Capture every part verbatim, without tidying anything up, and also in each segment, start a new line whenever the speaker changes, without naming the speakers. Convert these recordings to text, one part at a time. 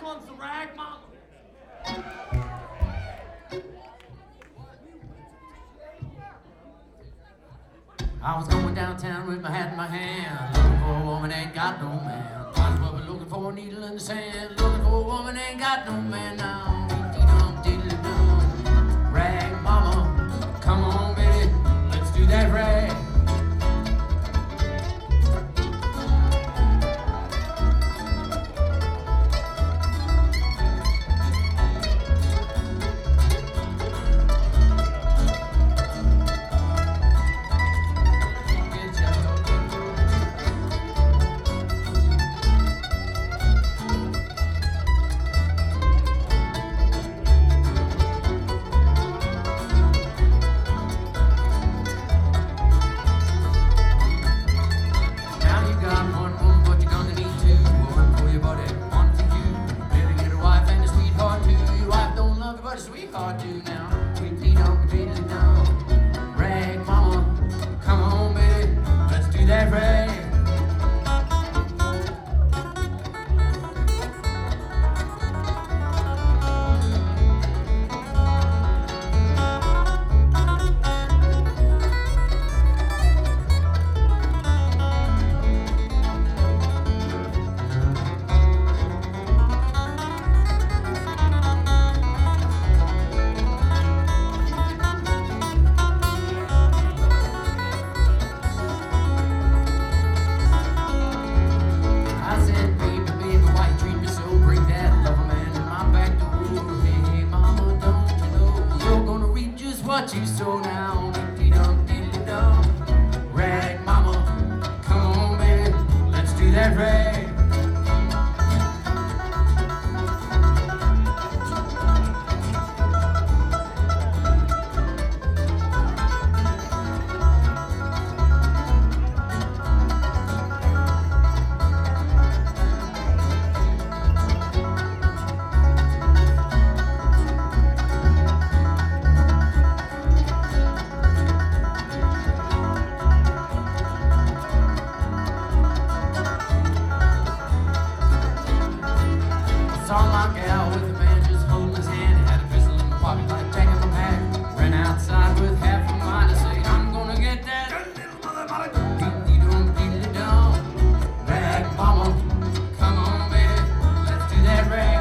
one's the Rag Mama. I was going downtown with my hat in my hand, looking for a woman ain't got no man. Might as well be looking for a needle in the sand, looking for a woman ain't got no man now. Dee-dee-dum, diddly-dum, Rag Mama, come on, baby, let's do that rag. Sweetheart, do now. Tweety don't tweety down. Rag Mama, come on, baby, let's do that rag. What you sow now, dee-dum, diddly-dum. Rag Mama, come on, baby, let's do that rag. Saw my gal with a man just holding his hand, had a pistol in my pocket like Jack in my pack. Ran outside with half a mind to say, I'm gonna get that little mother mother. Dee-dee-dum, diddly-dum. Rag Mama, come on, baby, let's do that rag.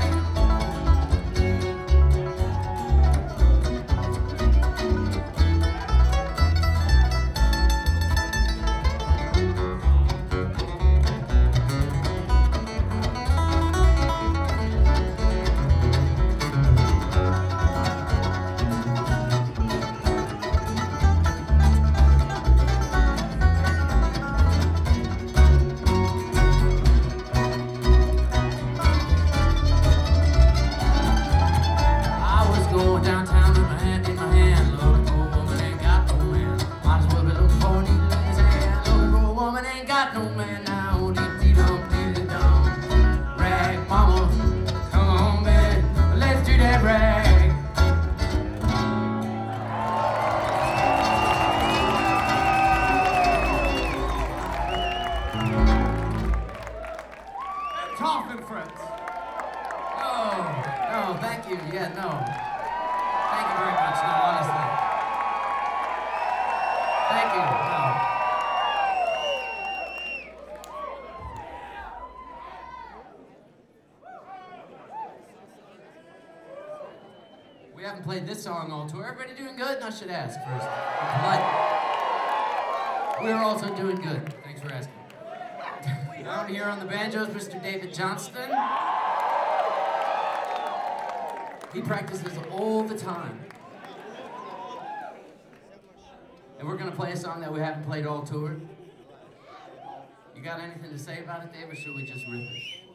Downtown with my hand in my hand, looking for a woman ain't got no man. Might as well be looking for a needle in his hand, looking for a woman ain't got no man now. Dee-dee-dum, diddly-dum. Rag Mama, come on, baby, let's do that rag. Talking friends. Oh, no, thank you. Yeah, no. Thank you very much, no, honestly. Thank you, no. We haven't played this song all tour. Everybody doing good? And I should ask first. But we're also doing good. Thanks for asking. Down here on the banjos, Mister David Johnston. He practices all the time. And we're gonna play a song that we haven't played all tour. You got anything to say about it, Dave, or should we just rip it?